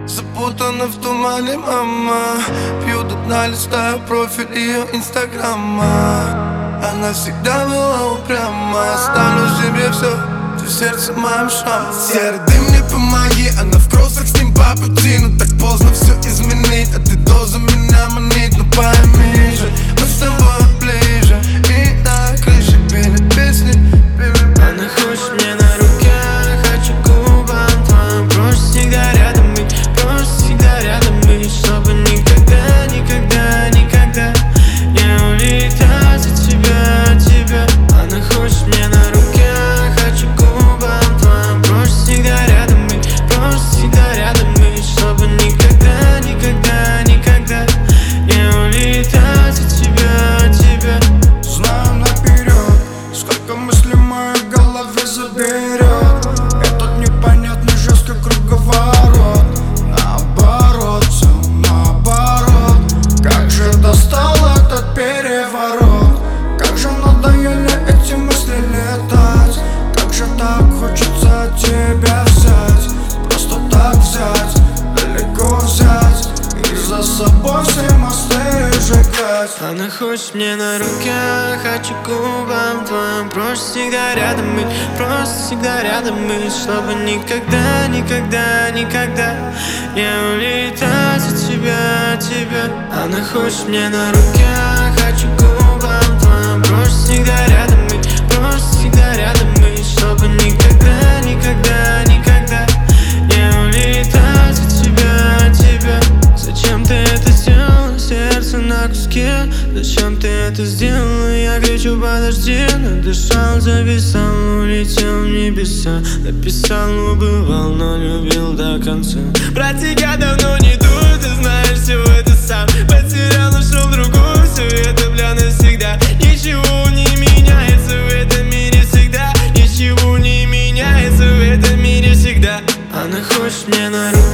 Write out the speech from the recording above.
Запутана в тумане, мама. Пью до дна, листаю профиль ее инстаграма. Она всегда была упряма. Оставлю себе все, ты в сердце моем шрам. Серый дым, мне помоги. Она в кроссах, с ним по пути. Но так поздно все изменить. А ты должен меня манить. Ну пойми же, мы с тобой ближе. И на крыше пели песни. Она хочет мне на руке, хочу губам твоим. Проще всегда рядом быть, проще всегда рядом быть. Чтобы никогда, никогда, никогда не улетать от тебя, от тебя. Она хочет мне на руке, хочу губам твоим. Проще всегда рядом быть, проще всегда рядом быть. Чтобы никогда, никогда, никогда не улетать от тебя, от тебя. Знаю наперед, сколько мыслей в моей голове заберет этот непонятный жесткий круговорот. Наоборот, все наоборот. Как же достал этот переворот. Как же надоели эти мысли летать. Как же так хочется тебя взять. Просто так взять, далеко взять. И за собой все мосты сжигать. Она хочет мне на руке, хочу губам твоим. Проще всегда рядом быть, просто всегда рядом быть. Чтобы никогда, никогда, никогда не улетать от тебя, от тебя. Она хочет мне на руке, хочу губам твоим. Проще всегда рядом быть, просто всегда рядом быть. Чтобы никогда, никогда, никогда не улетать от тебя, от тебя. Зачем ты это сделала, сердце на куске? Зачем ты это сделала, я кричу подожди. Надышал, зависал, улетел в небеса. Написал, убывал, но любил до конца. Про тебя давно не думаю, ты знаешь все это сам. Потерял, нашел другую, все это бля навсегда. Ничего не меняется в этом мире всегда. Ничего не меняется в этом мире всегда. Она хочет мне на руку,